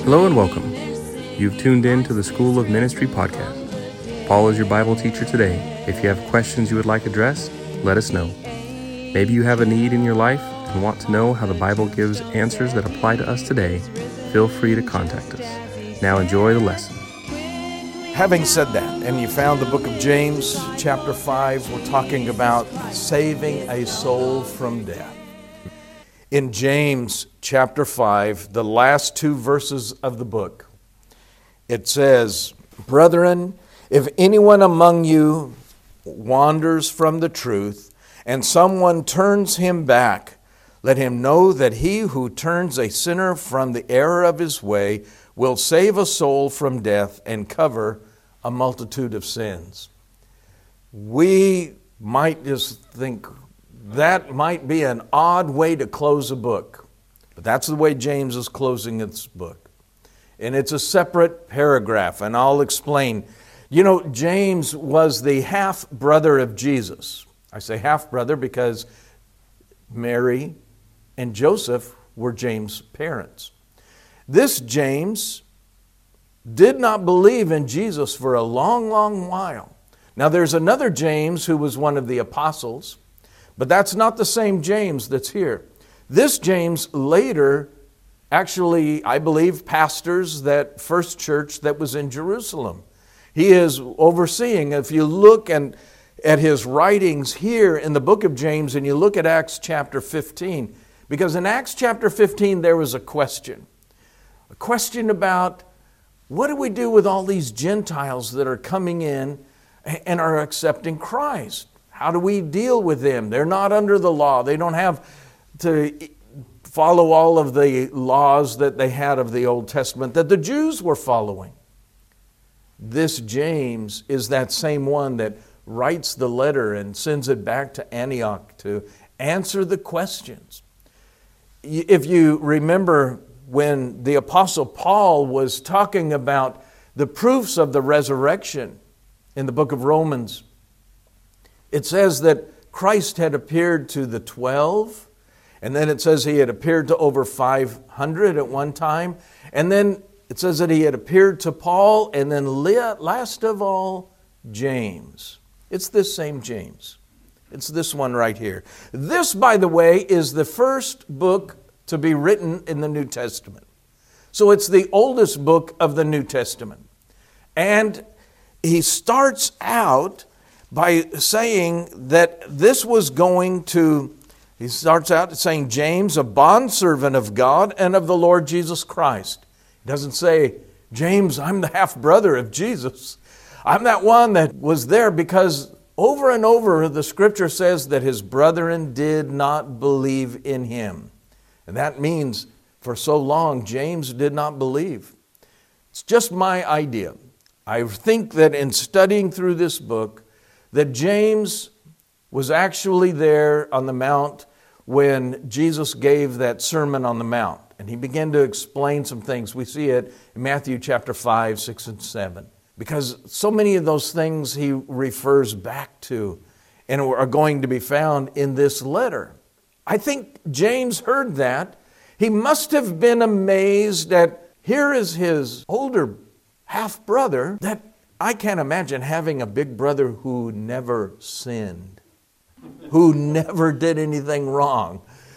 Hello and welcome. You've tuned in to the School of Ministry podcast. Paul is your Bible teacher today. If you have questions you would like addressed, let us know. Maybe you have a need in your life and want to know how the Bible gives answers that apply to us today. Feel free to contact us. Now enjoy the lesson. Having said that, and you found the book of James, chapter 5, we're talking about saving a soul from death. In James chapter 5, the last two verses of the book, it says, "Brethren, if anyone among you wanders from the truth, and someone turns him back, let him know that he who turns a sinner from the error of his way will save a soul from death and cover a multitude of sins." We might just think that might be an odd way to close a book, but that's the way James is closing its book. And it's a separate paragraph, and I'll explain. You know, James was the half-brother of Jesus. I say half-brother because Mary and Joseph were James' parents. This James did not believe in Jesus for a long, long while. Now, there's another James who was one of the apostles, but that's not the same James that's here. This James later actually, I believe, pastors that first church that was in Jerusalem. He is overseeing. If you look at his writings here in the book of James and you look at Acts chapter 15, because in Acts chapter 15 there was a question about what do we do with all these Gentiles that are coming in and are accepting Christ? How do we deal with them? They're not under the law. They don't have to follow all of the laws that they had of the Old Testament that the Jews were following. This James is that same one that writes the letter and sends it back to Antioch to answer the questions. If you remember when the Apostle Paul was talking about the proofs of the resurrection in the book of Romans, it says that Christ had appeared to the 12, and then it says he had appeared to over 500 at one time, and then it says that he had appeared to Paul, and then last of all, James. It's this same James. It's this one right here. This, by the way, is the first book to be written in the New Testament. So it's the oldest book of the New Testament. And he starts out by saying that this was he starts out saying, James, a bondservant of God and of the Lord Jesus Christ. He doesn't say, James, I'm the half-brother of Jesus. I'm that one that was there, because over and over the scripture says that his brethren did not believe in him. And that means for so long, James did not believe. It's just my idea. I think that in studying through this book, that James was actually there on the Mount when Jesus gave that Sermon on the Mount. And he began to explain some things. We see it in Matthew chapter 5, 6, and 7. Because so many of those things he refers back to and are going to be found in this letter. I think James heard that. He must have been amazed that here is his older half-brother, that I can't imagine having a big brother who never sinned, who never did anything wrong.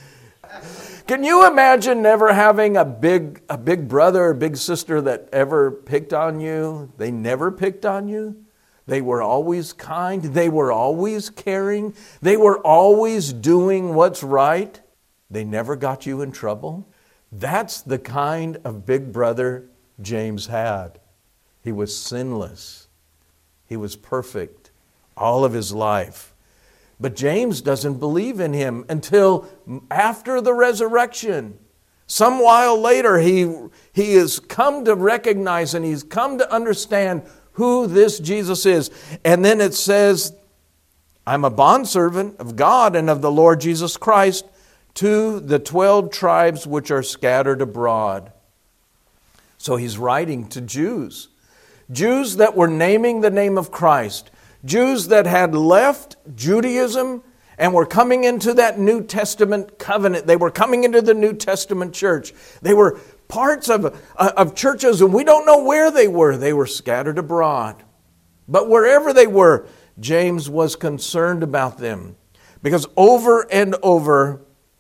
Can you imagine never having a big brother or big sister that ever picked on you? They never picked on you. They were always kind. They were always caring. They were always doing what's right. They never got you in trouble. That's the kind of big brother James had. He was sinless. He was perfect all of his life. But James doesn't believe in him until after the resurrection. Some while later, he has come to recognize and he's come to understand who this Jesus is. And then it says, I'm a bondservant of God and of the Lord Jesus Christ to the 12 tribes which are scattered abroad. So he's writing to Jews. Jews that were naming the name of Christ. Jews that had left Judaism and were coming into that New Testament covenant. They were coming into the New Testament church. They were parts of churches, and we don't know where they were. They were scattered abroad. But wherever they were, James was concerned about them. Because over and over,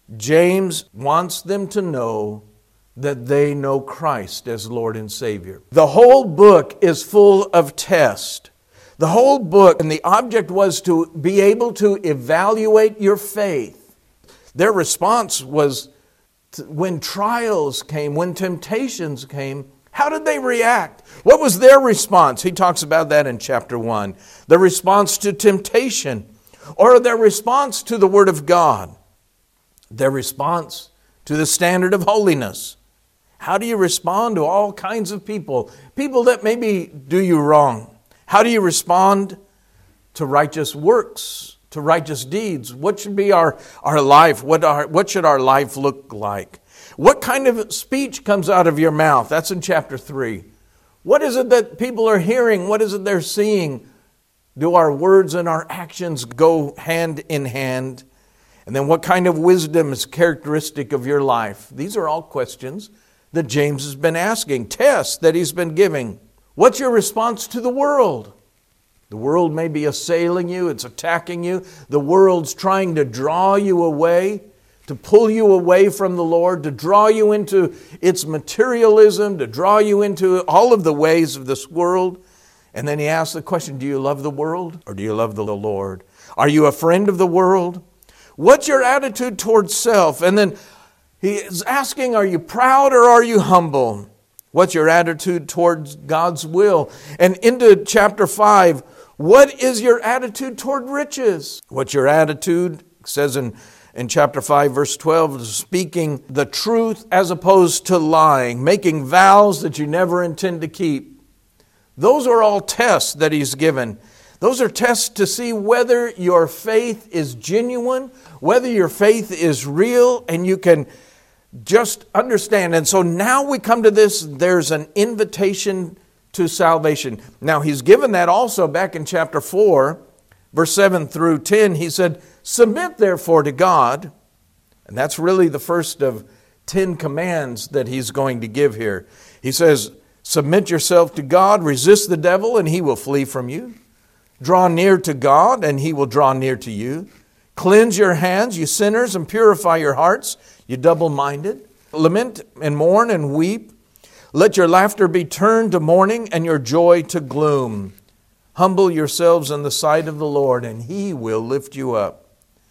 James wants them to know that they know Christ as Lord and Savior. The whole book is full of tests. The whole book, and the object was to be able to evaluate your faith. Their response was, when trials came, when temptations came, how did they react? What was their response? He talks about that in chapter 1. The response to temptation, or their response to the Word of God. Their response to the standard of holiness. How do you respond to all kinds of people? People that maybe do you wrong. How do you respond to righteous works, to righteous deeds? What should be our life? What should our life look like? What kind of speech comes out of your mouth? That's in chapter 3. What is it that people are hearing? What is it they're seeing? Do our words and our actions go hand in hand? And then what kind of wisdom is characteristic of your life? These are all questions that James has been asking, tests that he's been giving. What's your response to the world? The world may be assailing you, it's attacking you. The world's trying to draw you away, to pull you away from the Lord, to draw you into its materialism, to draw you into all of the ways of this world. And then he asks the question, do you love the world or do you love the Lord? Are you a friend of the world? What's your attitude towards self? And then he is asking, are you proud or are you humble? What's your attitude towards God's will? And into chapter 5, what is your attitude toward riches? What's your attitude? It says in chapter 5, verse 12, speaking the truth as opposed to lying, making vows that you never intend to keep. Those are all tests that he's given. Those are tests to see whether your faith is genuine, whether your faith is real, and you can just understand. And so now we come to this, there's an invitation to salvation. Now he's given that also back in chapter 4, verse 7 through 10. He said, submit therefore to God. And that's really the first of 10 commands that he's going to give here. He says, submit yourself to God, resist the devil, and he will flee from you. Draw near to God, and he will draw near to you. Cleanse your hands, you sinners, and purify your hearts, you double-minded. Lament and mourn and weep. Let your laughter be turned to mourning and your joy to gloom. Humble yourselves in the sight of the Lord, and he will lift you up.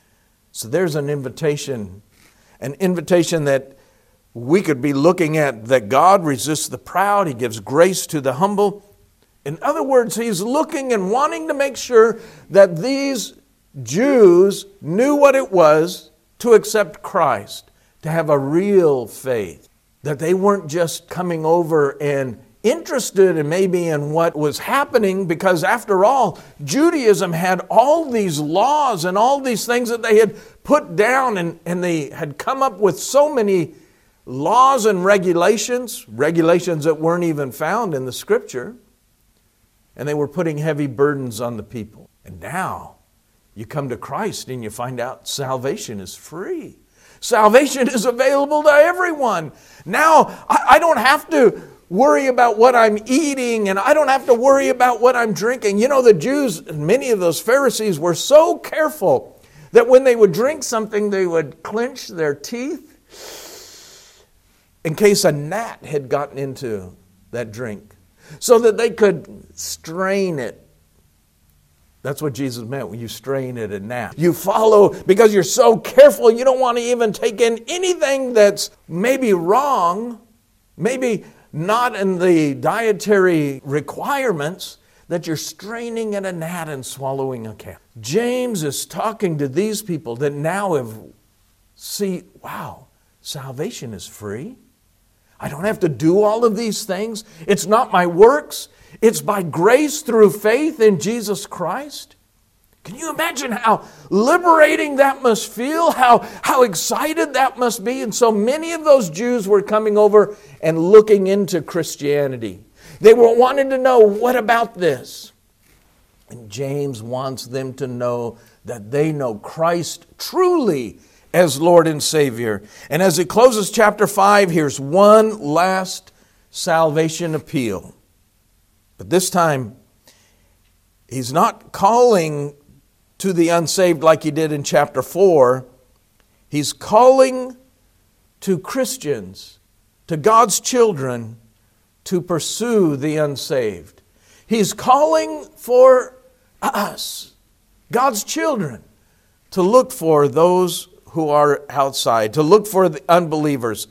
So there's an invitation that we could be looking at, that God resists the proud, he gives grace to the humble. In other words, he's looking and wanting to make sure that these Jews knew what it was to accept Christ, to have a real faith, that they weren't just coming over and interested in maybe in what was happening, because after all, Judaism had all these laws and all these things that they had put down, and they had come up with so many laws and regulations that weren't even found in the Scripture, and they were putting heavy burdens on the people. And now you come to Christ and you find out salvation is free. Salvation is available to everyone. Now, I don't have to worry about what I'm eating, and I don't have to worry about what I'm drinking. You know, the Jews, many of those Pharisees, were so careful that when they would drink something, they would clench their teeth in case a gnat had gotten into that drink, so that they could strain it. That's what Jesus meant when you strain at a gnat. You follow, because you're so careful, you don't want to even take in anything that's maybe wrong, maybe not in the dietary requirements, that you're straining at a gnat and swallowing a camel. James is talking to these people that now see, wow, salvation is free. I don't have to do all of these things. It's not my works. It's by grace through faith in Jesus Christ. Can you imagine how liberating that must feel? How excited that must be? And so many of those Jews were coming over and looking into Christianity. They were wanting to know, what about this? And James wants them to know that they know Christ truly as Lord and Savior. And as he closes chapter 5, here's one last salvation appeal. But this time, he's not calling to the unsaved like he did in chapter 4. He's calling to Christians, to God's children, to pursue the unsaved. He's calling for us, God's children, to look for those who are outside, to look for the unbelievers.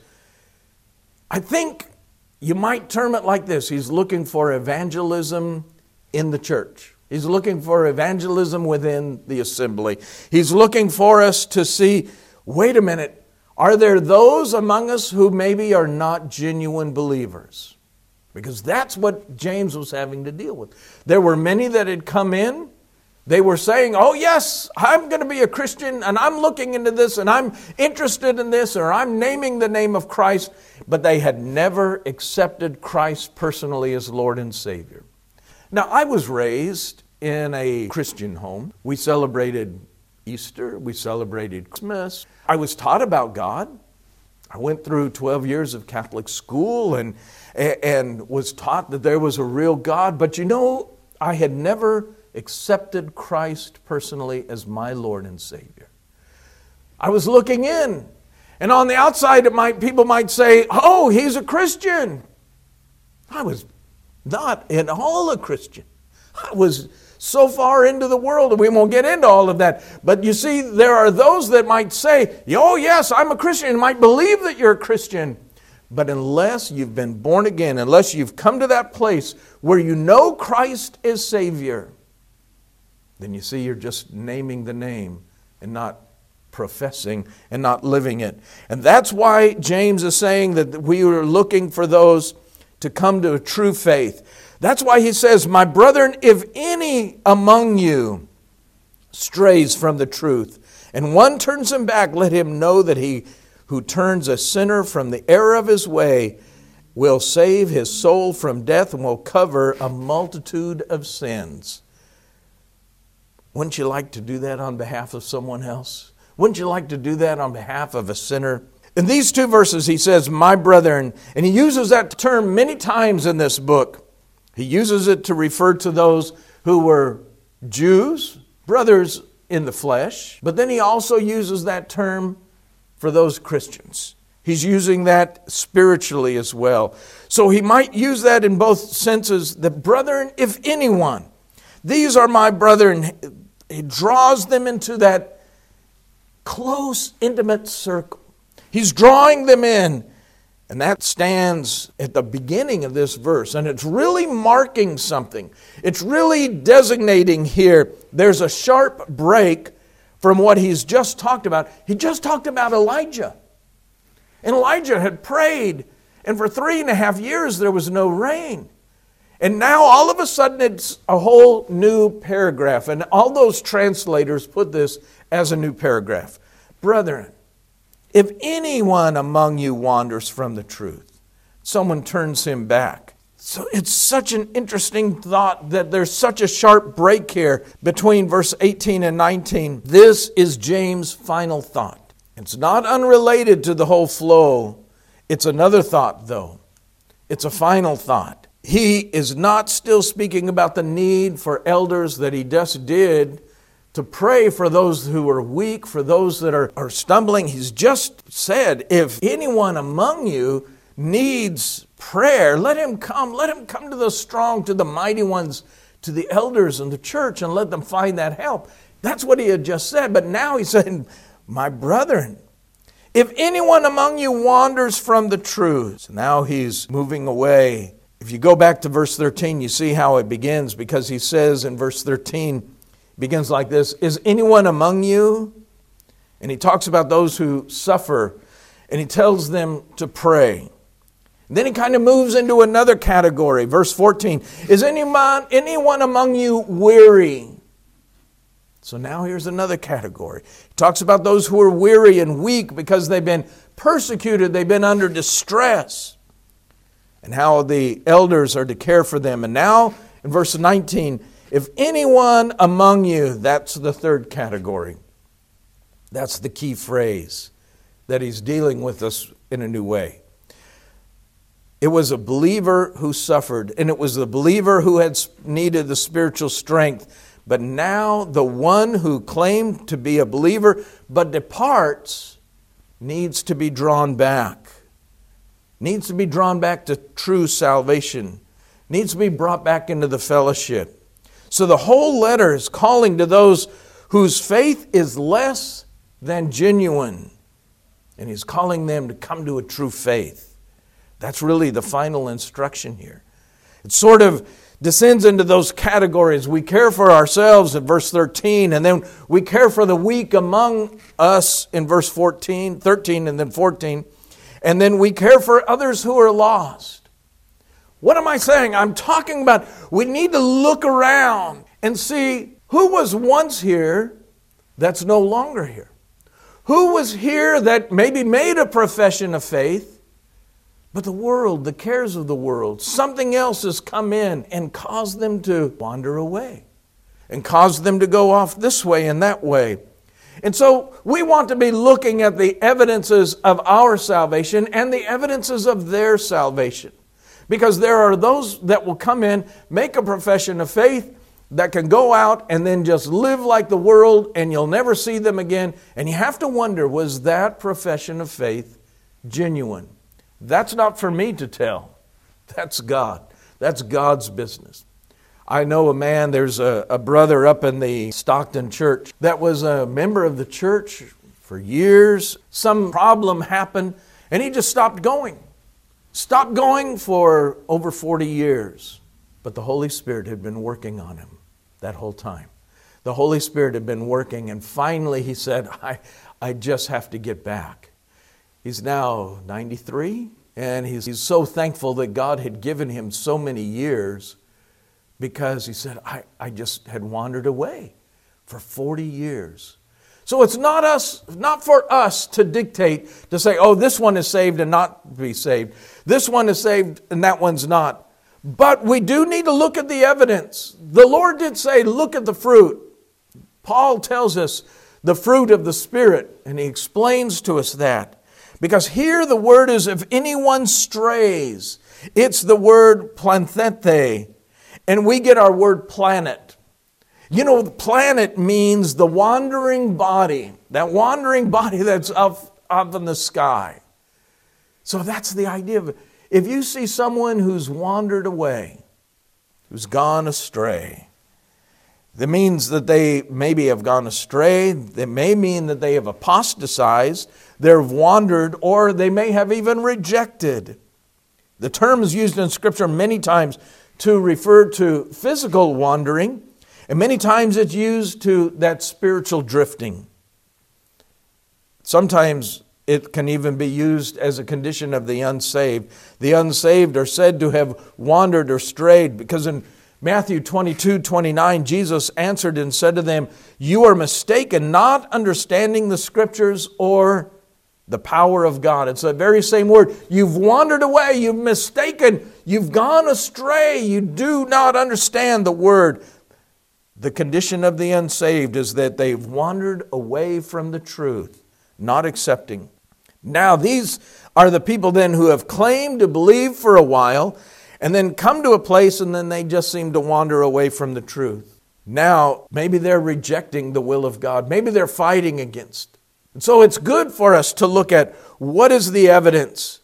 I think you might term it like this. He's looking for evangelism in the church. He's looking for evangelism within the assembly. He's looking for us to see, wait a minute, are there those among us who maybe are not genuine believers? Because that's what James was having to deal with. There were many that had come in. They were saying, oh yes, I'm going to be a Christian and I'm looking into this and I'm interested in this, or I'm naming the name of Christ. But they had never accepted Christ personally as Lord and Savior. Now, I was raised in a Christian home. We celebrated Easter. We celebrated Christmas. I was taught about God. I went through 12 years of Catholic school and was taught that there was a real God. But you know, I had never accepted Christ personally as my Lord and Savior. I was looking in, and on the outside people might say, oh, he's a Christian. I was not at all a Christian. I was so far into the world, and we won't get into all of that. But you see, there are those that might say, oh yes, I'm a Christian, and might believe that you're a Christian. But unless you've been born again, unless you've come to that place where you know Christ is Savior, then you see you're just naming the name and not professing and not living it. And that's why James is saying that we are looking for those to come to a true faith. That's why he says, my brethren, if any among you strays from the truth, and one turns him back, let him know that he who turns a sinner from the error of his way will save his soul from death and will cover a multitude of sins. Wouldn't you like to do that on behalf of someone else? Wouldn't you like to do that on behalf of a sinner? In these two verses, he says, my brethren, and he uses that term many times in this book. He uses it to refer to those who were Jews, brothers in the flesh, but then he also uses that term for those Christians. He's using that spiritually as well. So he might use that in both senses. The brethren, if anyone, these are my brethren. He draws them into that close, intimate circle. He's drawing them in. And that stands at the beginning of this verse. And it's really marking something. It's really designating here. There's a sharp break from what he's just talked about. He just talked about Elijah. And Elijah had prayed. And for 3.5 years there was no rain. And now all of a sudden it's a whole new paragraph. And all those translators put this as a new paragraph. Brethren, if anyone among you wanders from the truth, someone turns him back. So it's such an interesting thought that there's such a sharp break here between verse 18 and 19. This is James' final thought. It's not unrelated to the whole flow. It's another thought, though. It's a final thought. He is not still speaking about the need for elders that he just did to pray for those who are weak, for those that are stumbling. He's just said, if anyone among you needs prayer, let him come. Let him come to the strong, to the mighty ones, to the elders in the church, and let them find that help. That's what he had just said. But now he's saying, my brethren, if anyone among you wanders from the truth. So now he's moving away. If you go back to verse 13, you see how it begins, because he says in verse 13, it begins like this, is anyone among you? And he talks about those who suffer, and he tells them to pray. And then he kind of moves into another category. Verse 14, is anyone among you weary? So now here's another category. He talks about those who are weary and weak because they've been persecuted, they've been under distress, and how the elders are to care for them. And now in verse 19, If anyone among you, that's the third category. That's the key phrase that he's dealing with us in a new way. It was a believer who suffered, and it was the believer who had needed the spiritual strength. But now the one who claimed to be a believer but departs needs to be drawn back. Needs to be drawn back to true salvation. Needs to be brought back into the fellowship. So the whole letter is calling to those whose faith is less than genuine. And he's calling them to come to a true faith. That's really the final instruction here. It sort of descends into those categories. We care for ourselves in verse 13, and then we care for the weak among us in verse 13, and then 14. And then we care for others who are lost. What am I saying? I'm talking about we need to look around and see who was once here that's no longer here. Who was here that maybe made a profession of faith, but the world, the cares of the world, something else has come in and caused them to wander away and caused them to go off this way and that way. And so we want to be looking at the evidences of our salvation and the evidences of their salvation. Because there are those that will come in, make a profession of faith, that can go out and then just live like the world and you'll never see them again. And you have to wonder, was that profession of faith genuine? That's not for me to tell. That's God. That's God's business. I know a man, there's a brother up in the Stockton church that was a member of the church for years. Some problem happened and he just stopped going. Stopped going for over 40 years. But the Holy Spirit had been working on him that whole time. The Holy Spirit had been working, and finally he said, I just have to get back. He's now 93, and he's so thankful that God had given him so many years, because he said, I just had wandered away for 40 years. So it's not for us to dictate, to say, oh, this one is saved and not be saved. This one is saved and that one's not. But we do need to look at the evidence. The Lord did say, look at the fruit. Paul tells us the fruit of the Spirit, and he explains to us that. Because here the word is, if anyone strays, it's the word planthete, and we get our word planet. You know, the planet means the wandering body, that wandering body that's up in the sky. So that's the idea of it. If you see someone who's wandered away, who's gone astray, that means that they maybe have gone astray. That may mean that they have apostatized, they've wandered, or they may have even rejected. The term is used in Scripture many times to refer to physical wandering, and many times it's used to that spiritual drifting. Sometimes it can even be used as a condition of the unsaved. The unsaved are said to have wandered or strayed, because in Matthew 22:29, Jesus answered and said to them, you are mistaken, not understanding the Scriptures or the power of God. It's the very same word. You've wandered away, you've mistaken, you've gone astray, you do not understand the Word. The condition of the unsaved is that they've wandered away from the truth, not accepting. Now, these are the people then who have claimed to believe for a while and then come to a place and then they just seem to wander away from the truth. Now, maybe they're rejecting the will of God. Maybe they're fighting against. And so it's good for us to look at what is the evidence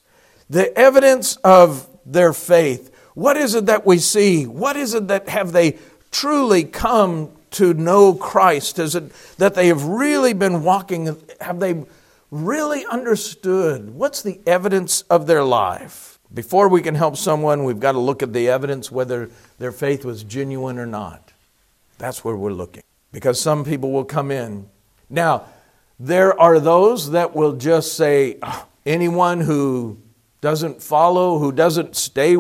of their faith. What is it that we see? What is it that have they truly come to know Christ? Is it that they have really been walking? Have they really understood? What's the evidence of their life? Before we can help someone, we've got to look at the evidence, whether their faith was genuine or not. That's where we're looking. Because some people will come in. Now, there are those that will just say, anyone who doesn't follow, who doesn't stay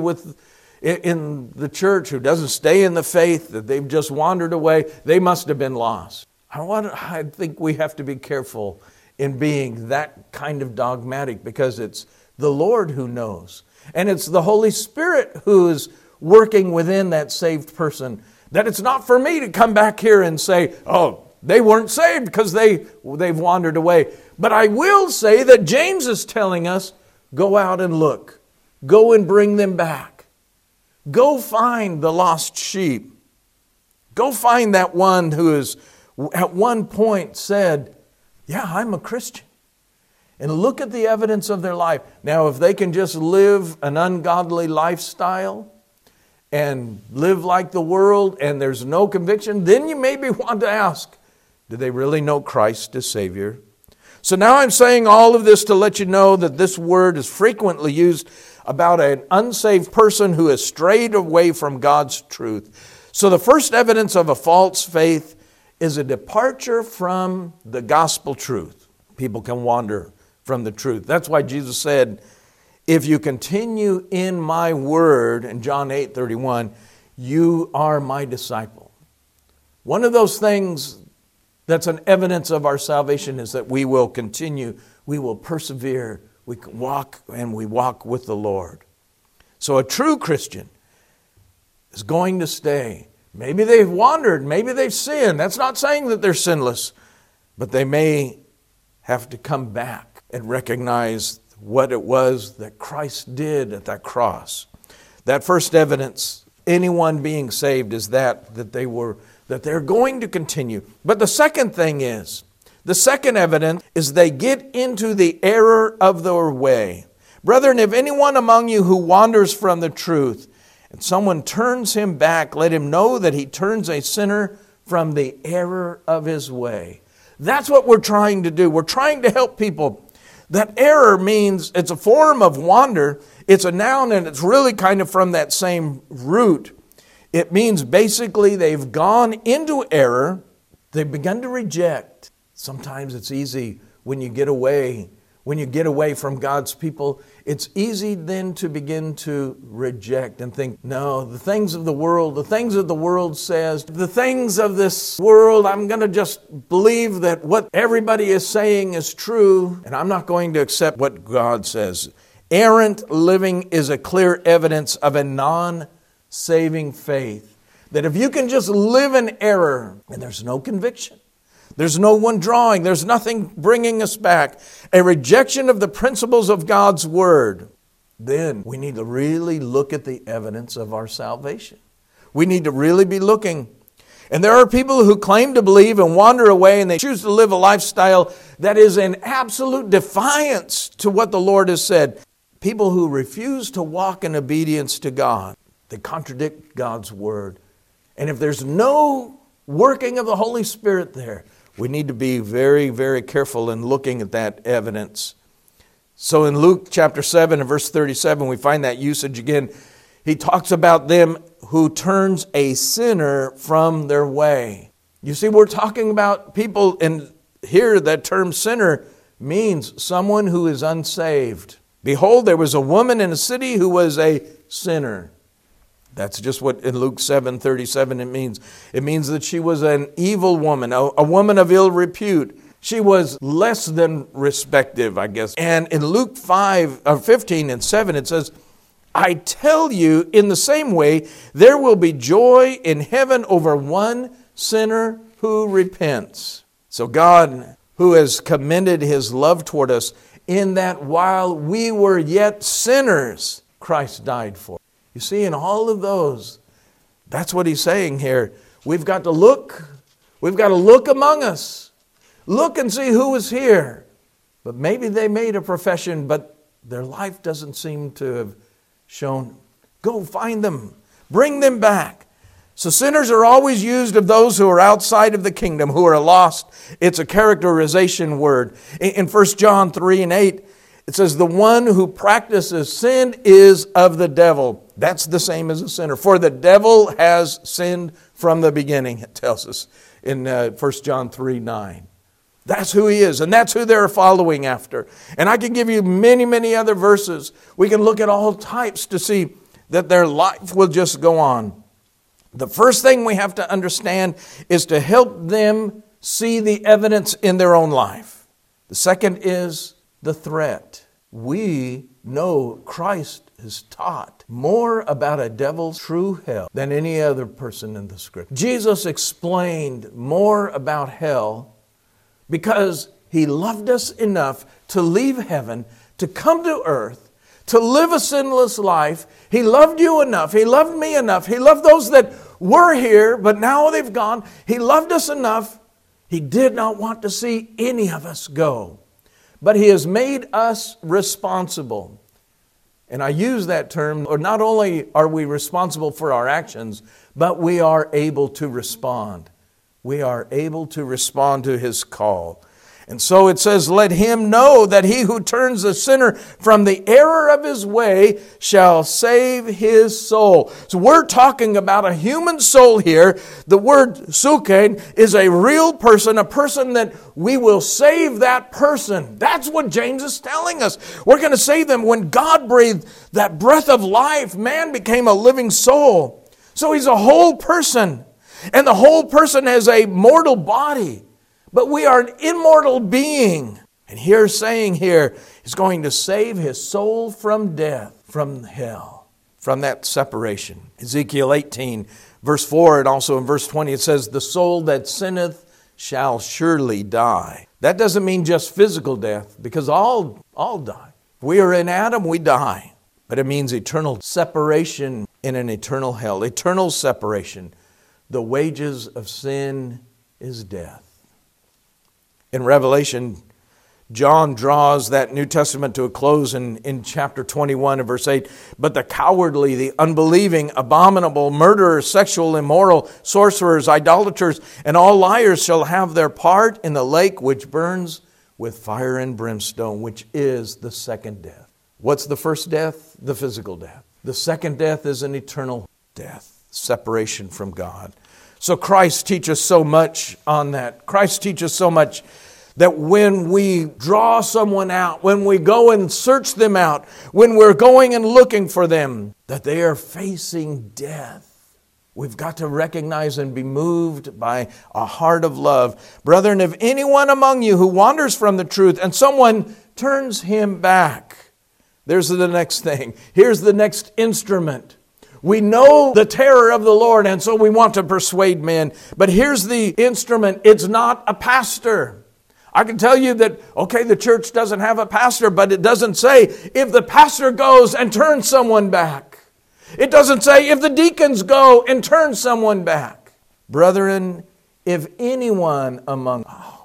in the church, who doesn't stay in the faith, that they've just wandered away, they must have been lost. I think we have to be careful in being that kind of dogmatic, because it's the Lord who knows. And it's the Holy Spirit who is working within that saved person, That it's not for me to come back here and say, oh, they weren't saved because they've wandered away. But I will say that James is telling us, go out and look. Go and bring them back. Go find the lost sheep. Go find that one who is at one point said, yeah, I'm a Christian. And look at the evidence of their life. Now, if they can just live an ungodly lifestyle and live like the world and there's no conviction, then you maybe want to ask, do they really know Christ as Savior? So now I'm saying all of this to let you know that this word is frequently used about an unsaved person who has strayed away from God's truth. So the first evidence of a false faith is a departure from the gospel truth. People can wander from the truth. That's why Jesus said, if you continue in my word, in John 8:31, you are my disciple. One of those things that's an evidence of our salvation is that we will continue, we will persevere, we walk with the Lord. So a true Christian is going to stay. Maybe they've wandered, maybe they've sinned. That's not saying that they're sinless, but they may have to come back and recognize what it was that Christ did at that cross. That first evidence, anyone being saved, is that they're going to continue. But the second evidence is they get into the error of their way. Brethren, if anyone among you who wanders from the truth, and someone turns him back, let him know that he turns a sinner from the error of his way. That's what we're trying to do. We're trying to help people. That error means it's a form of wander. It's a noun, and it's really kind of from that same root. It means basically they've gone into error. They've begun to reject. Sometimes it's easy when you get away from God's people. It's easy then to begin to reject and think, no, the things of the world says, the things of this world, I'm going to just believe that what everybody is saying is true, and I'm not going to accept what God says. Errant living is a clear evidence of a non-saving faith. That if you can just live in error, and there's no conviction, there's no one drawing, there's nothing bringing us back, a rejection of the principles of God's Word, then we need to really look at the evidence of our salvation. We need to really be looking. And there are people who claim to believe and wander away, and they choose to live a lifestyle that is in absolute defiance to what the Lord has said. People who refuse to walk in obedience to God. They contradict God's Word. And if there's no working of the Holy Spirit there, we need to be very, very careful in looking at that evidence. So in Luke chapter 7 and verse 37, we find that usage again. He talks about them who turns a sinner from their way. You see, we're talking about people, and here that term sinner means someone who is unsaved. Behold, there was a woman in a city who was a sinner. That's just what in Luke 7:37 it means. It means that she was an evil woman, a woman of ill repute. She was less than respective, I guess. And in Luke 15 and 7 it says, I tell you, in the same way, there will be joy in heaven over one sinner who repents. So God, who has commended His love toward us, in that while we were yet sinners, Christ died for. You see, in all of those, that's what He's saying here. We've got to look. We've got to look among us. Look and see who is here. But maybe they made a profession, but their life doesn't seem to have shown. Go find them. Bring them back. So sinners are always used of those who are outside of the kingdom, who are lost. It's a characterization word. In 1 John 3 and 8, it says, the one who practices sin is of the devil. That's the same as a sinner. For the devil has sinned from the beginning, it tells us in 1 John 3:9. That's who he is, and that's who they're following after. And I can give you many, many other verses. We can look at all types to see that their life will just go on. The first thing we have to understand is to help them see the evidence in their own life. The second is the threat. We know Christ is taught more about a devil's true hell than any other person in the scripture. Jesus explained more about hell because he loved us enough to leave heaven, to come to earth, to live a sinless life. He loved you enough. He loved me enough. He loved those that were here, but now they've gone. He loved us enough. He did not want to see any of us go. But he has made us responsible. And I use that term, or not only are we responsible for our actions, but we are able to respond. We are able to respond to his call. And so it says, let him know that he who turns the sinner from the error of his way shall save his soul. So we're talking about a human soul here. The word sukein is a real person, a person that we will save that person. That's what James is telling us. We're going to save them. When God breathed that breath of life, man became a living soul. So he's a whole person. And the whole person has a mortal body. But we are an immortal being. And he's saying here, he's going to save his soul from death, from hell, from that separation. Ezekiel 18, verse 4, and also in verse 20, it says, the soul that sinneth shall surely die. That doesn't mean just physical death, because all die. If we are in Adam, we die. But it means eternal separation in an eternal hell, eternal separation. The wages of sin is death. In Revelation, John draws that New Testament to a close in chapter 21 and verse 8. But the cowardly, the unbelieving, abominable, murderers, sexual, immoral, sorcerers, idolaters, and all liars shall have their part in the lake which burns with fire and brimstone, which is the second death. What's the first death? The physical death. The second death is an eternal death, separation from God. So Christ teaches so much on that. Christ teaches so much that when we draw someone out, when we go and search them out, when we're going and looking for them, that they are facing death. We've got to recognize and be moved by a heart of love. Brethren, if anyone among you who wanders from the truth and someone turns him back, there's the next thing. Here's the next instrument. We know the terror of the Lord, and so we want to persuade men. But here's the instrument. It's not a pastor. I can tell you that, okay, the church doesn't have a pastor, but it doesn't say if the pastor goes and turns someone back. It doesn't say if the deacons go and turn someone back. Brethren, if anyone among...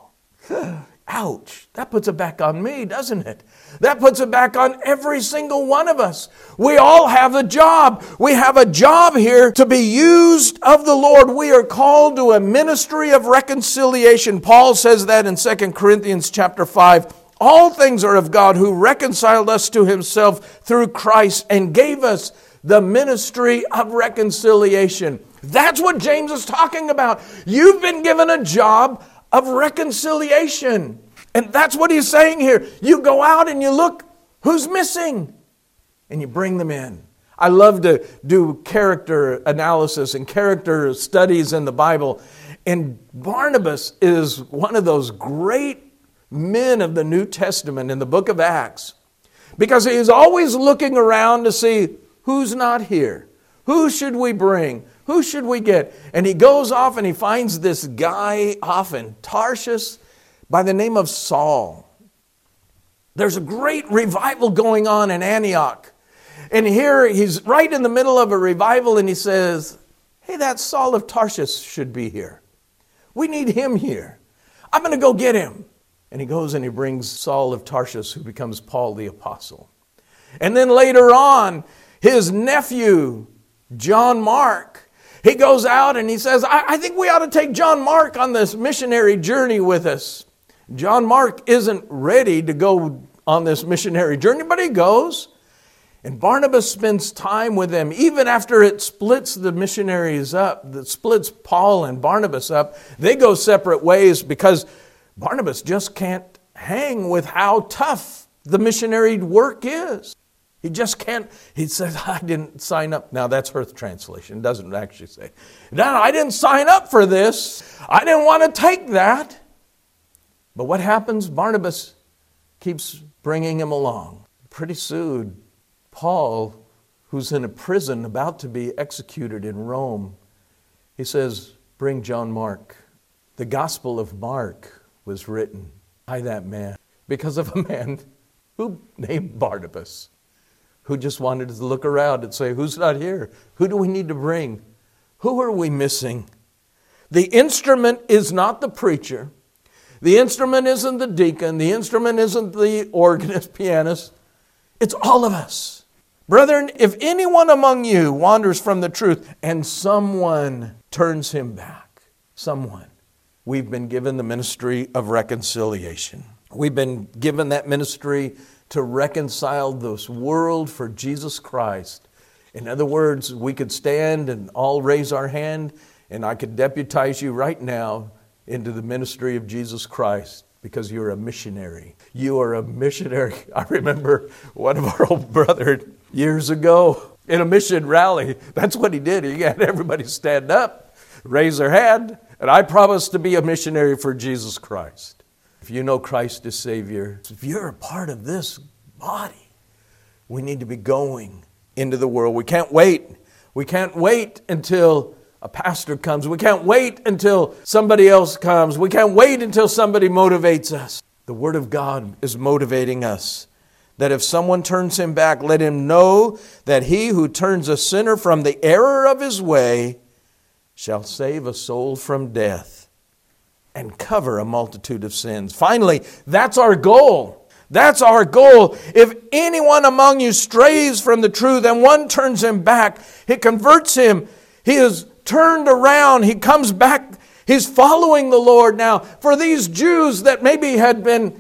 ouch, that puts it back on me, doesn't it? That puts it back on every single one of us. We all have a job. We have a job here to be used of the Lord. We are called to a ministry of reconciliation. Paul says that in 2 Corinthians chapter 5. All things are of God, who reconciled us to himself through Christ and gave us the ministry of reconciliation. That's what James is talking about. You've been given a job of reconciliation. And that's what he's saying here. You go out and you look who's missing and you bring them in. I love to do character analysis and character studies in the Bible. And Barnabas is one of those great men of the New Testament in the book of Acts, because he's always looking around to see who's not here. Who should we bring? Who should we get? And he goes off and he finds this guy off in Tarshish by the name of Saul. There's a great revival going on in Antioch. And here he's right in the middle of a revival and he says, hey, that Saul of Tarshish should be here. We need him here. I'm going to go get him. And he goes and he brings Saul of Tarshish, who becomes Paul the Apostle. And then later on, his nephew, John Mark, he goes out and he says, I think we ought to take John Mark on this missionary journey with us. John Mark isn't ready to go on this missionary journey, but he goes. And Barnabas spends time with them. Even after it splits the missionaries up, that splits Paul and Barnabas up, they go separate ways because Barnabas just can't hang with how tough the missionary work is. He just can't. He says, I didn't sign up. Now that's Earth Translation. It doesn't actually say. No, I didn't sign up for this. I didn't want to take that. But what happens? Barnabas keeps bringing him along. Pretty soon, Paul who's in a prison about to be executed in Rome. He says, bring John Mark. The Gospel of Mark was written by that man because of a man who named Barnabas, who just wanted to look around and say, who's not here? Who do we need to bring? Who are we missing? The instrument is not the preacher. The instrument isn't the deacon. The instrument isn't the organist, pianist. It's all of us. Brethren, if anyone among you wanders from the truth and someone turns him back, we've been given the ministry of reconciliation. We've been given that ministry to reconcile this world for Jesus Christ. In other words, we could stand and all raise our hand, and I could deputize you right now into the ministry of Jesus Christ because you're a missionary. You are a missionary. I remember one of our old brothers years ago in a mission rally. That's what he did. He had everybody stand up, raise their hand, and I promise to be a missionary for Jesus Christ. If you know Christ as Savior, if you're a part of this body, we need to be going into the world. We can't wait. We can't wait until a pastor comes. We can't wait until somebody else comes. We can't wait until somebody motivates us. The Word of God is motivating us. That if someone turns him back, let him know that he who turns a sinner from the error of his way shall save a soul from death and cover a multitude of sins. Finally, that's our goal. That's our goal. If anyone among you strays from the truth and one turns him back, he converts him. He is turned around. He comes back. He's following the Lord now. For these Jews that maybe had been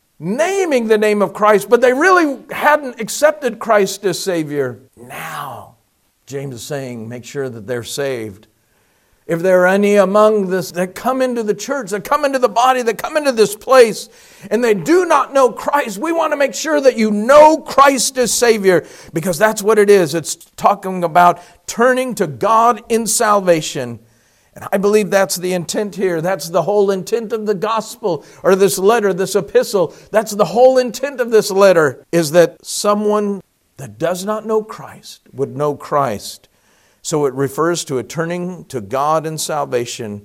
naming the name of Christ, but they really hadn't accepted Christ as Savior. Now, James is saying, make sure that they're saved. If there are any among this that come into the church, that come into the body, that come into this place, and they do not know Christ, we want to make sure that you know Christ as Savior, because that's what it is. It's talking about turning to God in salvation. And I believe that's the intent here. That's the whole intent of the gospel, or this letter, this epistle. That's the whole intent of this letter, is that someone that does not know Christ would know Christ. So it refers to a turning to God in salvation.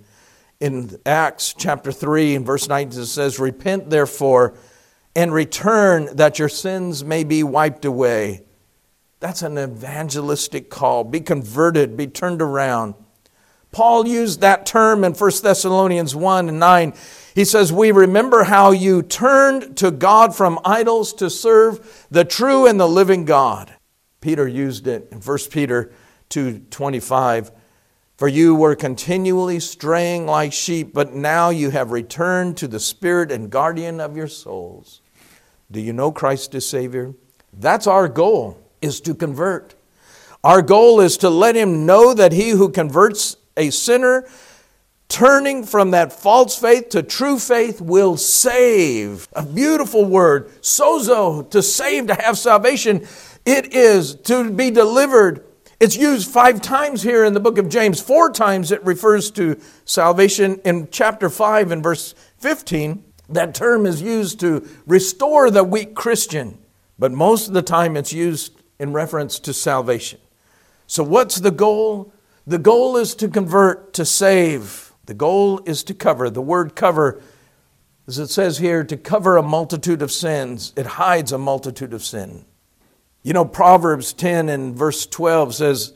In Acts chapter 3 and verse 19 it says, repent therefore and return that your sins may be wiped away. That's an evangelistic call. Be converted, be turned around. Paul used that term in 1 Thessalonians 1 and 9. He says, we remember how you turned to God from idols to serve the true and the living God. Peter used it in 1 Peter 2:25. For you were continually straying like sheep, but now you have returned to the Spirit and guardian of your souls. Do you know Christ as Savior? That's our goal, is to convert. Our goal is to let him know that he who converts a sinner, turning from that false faith to true faith, will save. A beautiful word, sozo, to save, to have salvation. It is to be delivered. It's used 5 times here in the book of James. 4 times it refers to salvation. In chapter 5 and verse 15, that term is used to restore the weak Christian. But most of the time it's used in reference to salvation. So what's the goal? The goal is to convert, to save. The goal is to cover. The word cover, as it says here, to cover a multitude of sins. It hides a multitude of sin. You know, Proverbs 10 and verse 12 says,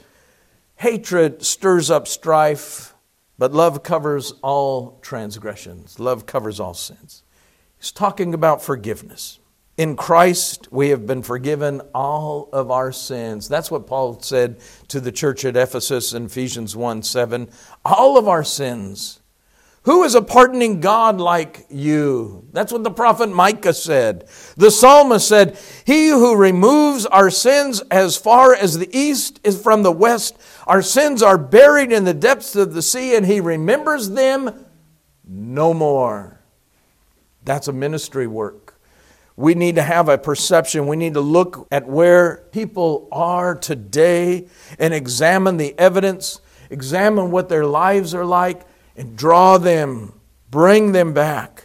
hatred stirs up strife, but love covers all transgressions. Love covers all sins. He's talking about forgiveness. In Christ, we have been forgiven all of our sins. That's what Paul said to the church at Ephesus in Ephesians 1:7. All of our sins. Who is a pardoning God like you? That's what the prophet Micah said. The psalmist said, he who removes our sins as far as the east is from the west. Our sins are buried in the depths of the sea, and he remembers them no more. That's a ministry work. We need to have a perception. We need to look at where people are today and examine the evidence, examine what their lives are like, and draw them, bring them back.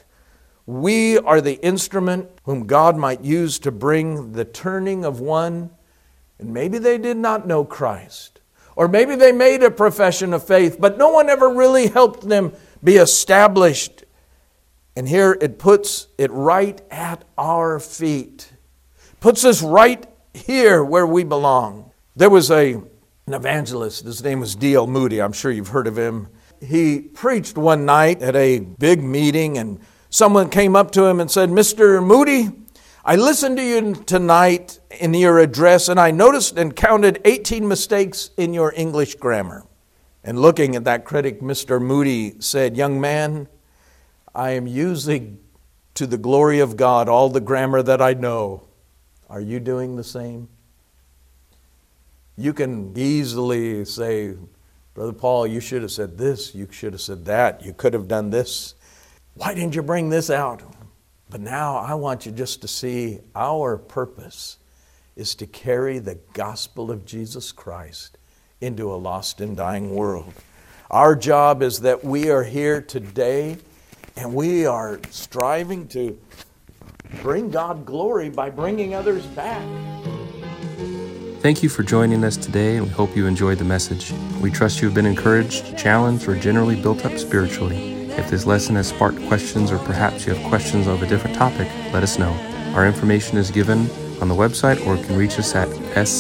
We are the instrument whom God might use to bring the turning of one And maybe they did not know Christ. Or maybe they made a profession of faith, but no one ever really helped them be established. And here it puts it right at our feet. Puts us right here where we belong. There was an evangelist. His name was D.L. Moody. I'm sure you've heard of him. He preached one night at a big meeting, and someone came up to him and said, "Mr. Moody, I listened to you tonight in your address, and I noticed and counted 18 mistakes in your English grammar." And looking at that critic, Mr. Moody said, "Young man, I am using to the glory of God all the grammar that I know. Are you doing the same?" You can easily say, "Brother Paul, you should have said this, you should have said that, you could have done this. Why didn't you bring this out?" But now I want you just to see our purpose is to carry the gospel of Jesus Christ into a lost and dying world. Our job is that we are here today and we are striving to bring God glory by bringing others back. Thank you for joining us today, and we hope you enjoyed the message. We trust you have been encouraged, challenged, or generally built up spiritually. If this lesson has sparked questions, or perhaps you have questions of a different topic, let us know. Our information is given on the website, or you can reach us at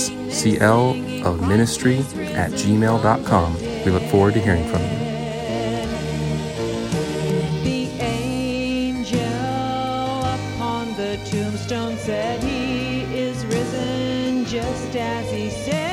sclofministry@gmail.com. We look forward to hearing from you. The angel upon the tombstone said, "He is risen just as he said."